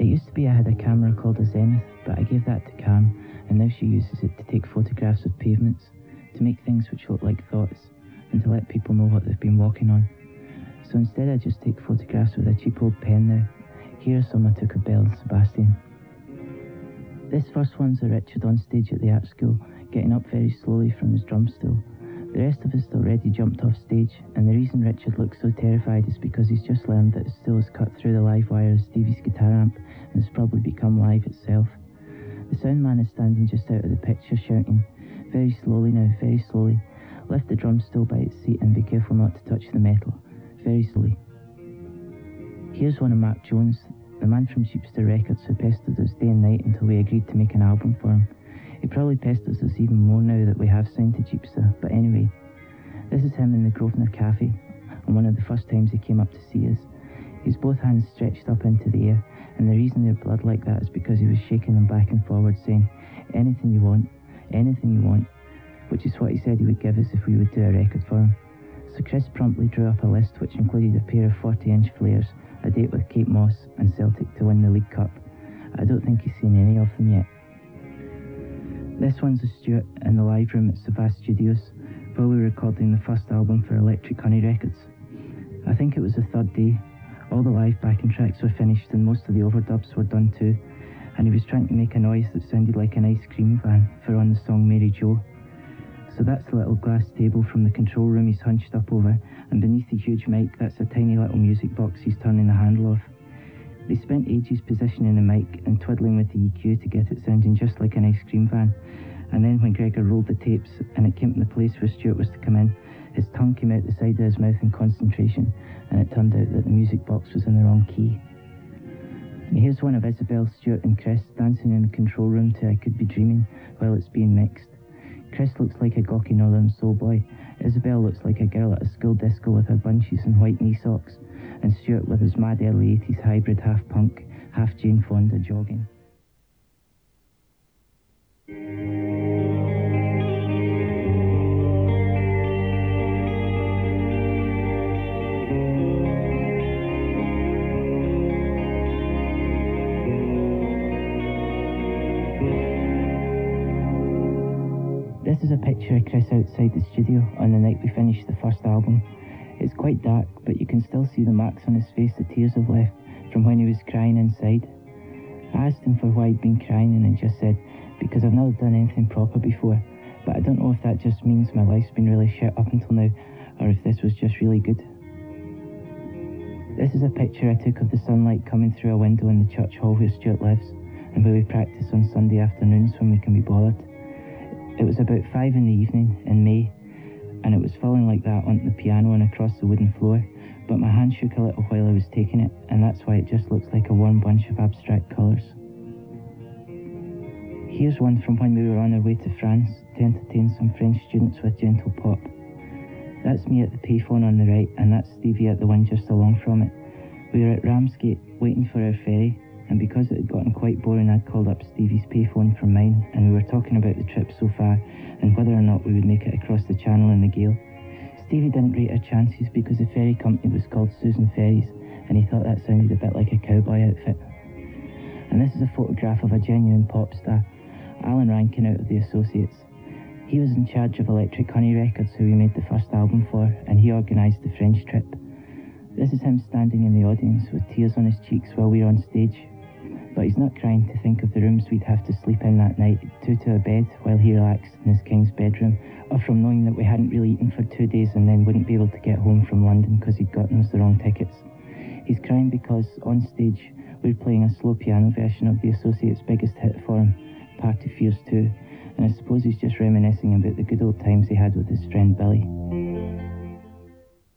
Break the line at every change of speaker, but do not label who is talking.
It used to be I had a camera called a Zenith, but I gave that to Cam, and now she uses it to take photographs of pavements, to make things which look like thoughts, and to let people know what they've been walking on. So instead I just take photographs with a cheap old pen now. Here are some I took of Belle and Sebastian. This first one's a Richard on stage at the art school, getting up very slowly from his drum stool. The rest of us already jumped off stage, and the reason Richard looks so terrified is because he's just learned that his stool is cut through the live wire of Stevie's guitar amp, and has probably become live itself. The sound man is standing just out of the picture shouting, "Very slowly now, very slowly. Lift the drum stool by its seat and be careful not to touch the metal. Very slowly." Here's one of Mark Jones, the man from Jeepster Records who pestered us day and night until we agreed to make an album for him. He probably pesters us even more now that we have signed to Jeepster, but anyway. This is him in the Grosvenor Cafe, on one of the first times he came up to see us. He's both hands stretched up into the air, and the reason they're blood like that is because he was shaking them back and forward saying, anything you want, which is what he said he would give us if we would do a record for him. So Chris promptly drew up a list which included a pair of 40-inch flares, a date with Kate Moss and Celtic to win the League Cup. I don't think he's seen any of them yet. This one's a Stuart in the live room at Savas Studios while we were recording the first album for Electric Honey Records. I think it was the third day. All the live backing tracks were finished and most of the overdubs were done too, and he was trying to make a noise that sounded like an ice cream van for on the song Mary Jo. So that's the little glass table from the control room he's hunched up over, and beneath the huge mic that's a tiny little music box he's turning the handle of. They spent ages positioning the mic and twiddling with the EQ to get it sounding just like an ice cream van, and then when Gregor rolled the tapes and it came to the place where Stuart was to come in, his tongue came out the side of his mouth in concentration, and it turned out that the music box was in the wrong key. And here's one of Isabel, Stuart and Chris dancing in the control room to I Could Be Dreaming while it's being mixed. Chris looks like a gawky northern soul boy, Isabel looks like a girl at a school disco with her bunchies and white knee socks, and Stuart with his mad early 80s hybrid half punk, half Jane Fonda jogging. This is a picture of Chris outside the studio on the night we finished the first album. It's quite dark, but you can still see the marks on his face that tears have left from when he was crying inside. I asked him for why he'd been crying, and he just said, because I've never done anything proper before, but I don't know if that just means my life's been really shit up until now, or if this was just really good. This is a picture I took of the sunlight coming through a window in the church hall where Stuart lives, and where we practice on Sunday afternoons when we can be bothered. It was about 5 in the evening in May, and it was falling like that onto the piano and across the wooden floor, but my hand shook a little while I was taking it, and that's why it just looks like a warm bunch of abstract colours. Here's one from when we were on our way to France to entertain some French students with gentle pop. That's me at the payphone on the right, and that's Stevie at the one just along from it. We were at Ramsgate waiting for our ferry, and because it had gotten quite boring, I'd called up Stevie's payphone from mine, and we were talking about the trip so far and whether or not we would make it across the channel in the gale. Stevie didn't rate our chances because the ferry company was called Susan Ferries, and he thought that sounded a bit like a cowboy outfit. And this is a photograph of a genuine pop star, Alan Rankin out of the Associates. He was in charge of Electric Honey Records, who we made the first album for, and he organised the French trip. This is him standing in the audience with tears on his cheeks while we were on stage. But he's not crying to think of the rooms we'd have to sleep in that night, 2 to a bed while he relaxed in his king's bedroom, or from knowing that we hadn't really eaten for 2 days and then wouldn't be able to get home from London because he'd gotten us the wrong tickets. He's crying because, on stage, we're playing a slow piano version of the Associates' biggest hit for him, Party Fears 2, and I suppose he's just reminiscing about the good old times he had with his friend Billy.